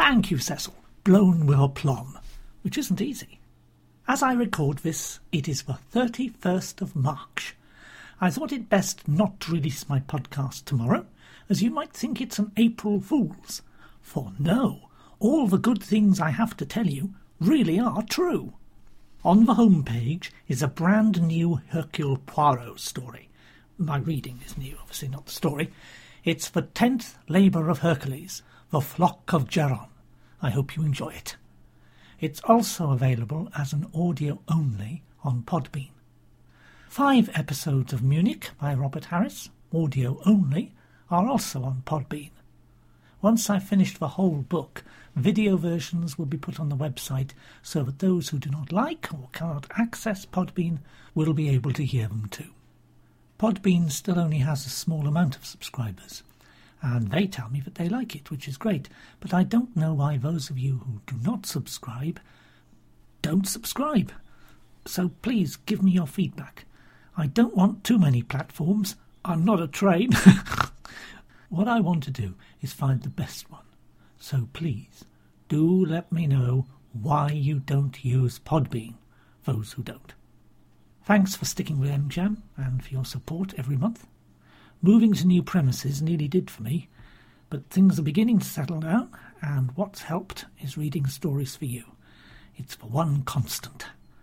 Thank you, Cecil. Blown with aplomb, which isn't easy. As I record this, it is the 31st of March. I thought it best not to release my podcast tomorrow, as you might think it's an April Fool's. For no, all the good things I have to tell you really are true. On the homepage is a brand new Hercule Poirot story. My reading is new, obviously not the story. It's the 10th Labour of Hercules, The Flock of Geron. I hope you enjoy it. It's also available as an audio only on Podbean. 5 episodes of Munich by Robert Harris, audio only, are also on Podbean. Once I've finished the whole book, video versions will be put on the website so that those who do not like or cannot access Podbean will be able to hear them too. Podbean still only has a small amount of subscribers, and they tell me that they like it, which is great, but I don't know why those of you who do not subscribe don't subscribe. So please give me your feedback. I don't want too many platforms. I'm not a train. What I want to do is find the best one. So please, do let me know why you don't use Podbean, those who don't. Thanks for sticking with MJam and for your support every month. Moving to new premises nearly did for me, but things are beginning to settle down, and what's helped is reading stories for you. It's the one constant.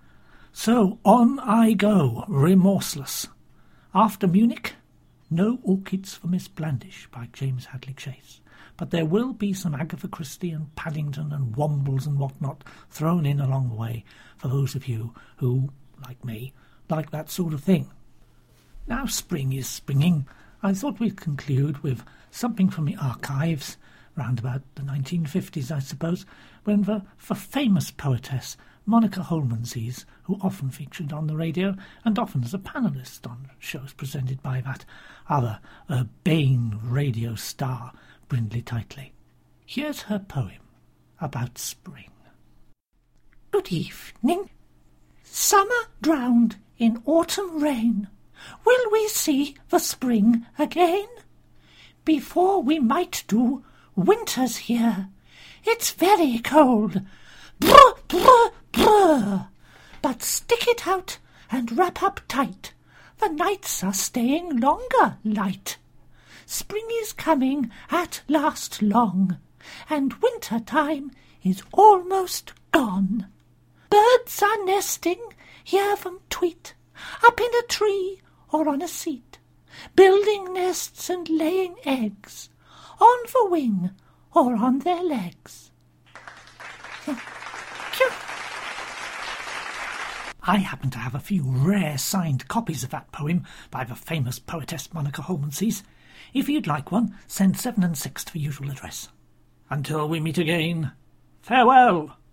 So on I go, remorseless. After Munich, no Orchids for Miss Blandish by James Hadley Chase, but there will be some Agatha Christie and Paddington and Wombles and whatnot thrown in along the way for those of you who, like me, like that sort of thing. Now spring is springing. I thought we'd conclude with something from the archives, round about the 1950s, I suppose, when the famous poetess Monica Holmansees, who often featured on the radio and often as a panellist on shows presented by that other urbane radio star, Brindley Titley. Here's her poem about spring. Good evening. Summer drowned in autumn rain. Will we see the spring again? Before we might do, winter's here. It's very cold. Brr, brr, brr. But stick it out and wrap up tight. The nights are staying longer, light. Spring is coming at last long, and winter time is almost gone. Birds are nesting, hear them tweet, up in a tree or on a seat, building nests and laying eggs, on the wing or on their legs. I happen to have a few rare signed copies of that poem by the famous poetess Monica Holmansees. If you'd like one, send 7 and 6 to the usual address. Until we meet again, farewell!